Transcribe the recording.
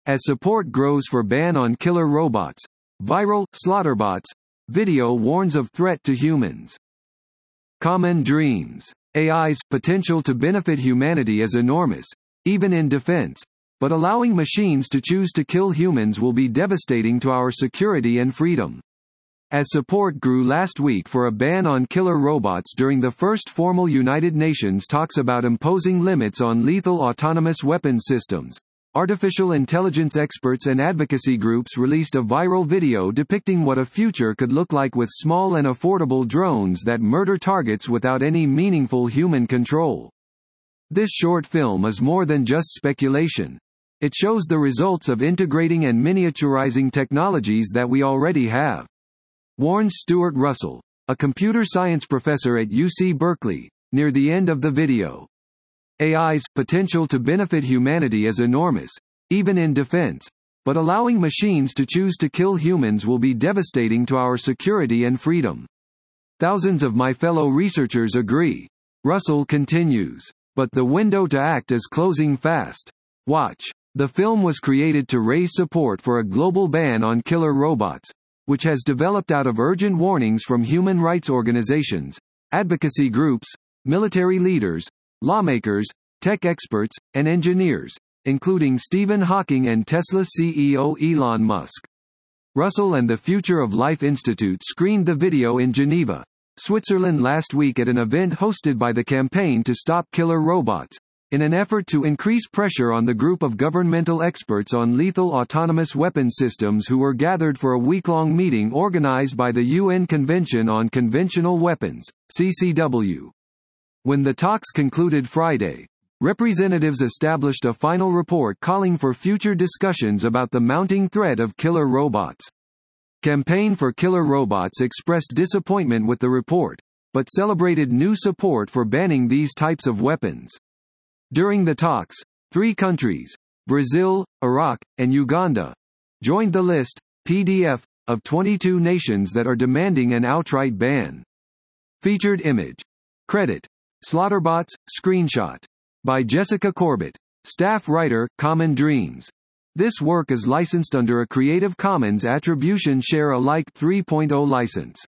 As support grows for ban on killer robots, viral Slaughterbots video warns of threat to humans. Common Dreams. AI's potential to benefit humanity is enormous, even in defense, but allowing machines to choose to kill humans will be devastating to our security and freedom. As support grew last week for a ban on killer robots during the first formal United Nations talks about imposing limits on lethal autonomous weapons systems, artificial intelligence experts and advocacy groups released a viral video depicting what a future could look like with small and affordable drones that murder targets without any meaningful human control. This short film is more than just speculation. It shows the results of integrating and miniaturizing technologies that we already have, warns Stuart Russell, a computer science professor at UC Berkeley, near the end of the video. AI's potential to benefit humanity is enormous, even in defense, but allowing machines to choose to kill humans will be devastating to our security and freedom. Thousands of my fellow researchers agree. Russell continues. But the window to act is closing fast. Watch. The film was created to raise support for a global ban on killer robots, which has developed out of urgent warnings from human rights organizations, advocacy groups, military leaders, lawmakers, tech experts, and engineers, including Stephen Hawking and Tesla CEO Elon Musk. Russell and the Future of Life Institute screened the video in Geneva, Switzerland last week at an event hosted by the Campaign to Stop Killer Robots, in an effort to increase pressure on the group of governmental experts on lethal autonomous weapons systems who were gathered for a week-long meeting organized by the UN Convention on Conventional Weapons, CCW. When the talks concluded Friday, representatives established a final report calling for future discussions about the mounting threat of killer robots. Campaign for Killer Robots expressed disappointment with the report, but celebrated new support for banning these types of weapons. During the talks, 3 countries, Brazil, Iraq, and Uganda, joined the list, PDF, of 22 nations that are demanding an outright ban. Featured image. Credit. Slaughterbots, screenshot. By Jessica Corbett. Staff writer, Common Dreams. This work is licensed under a Creative Commons Attribution Share Alike 3.0 license.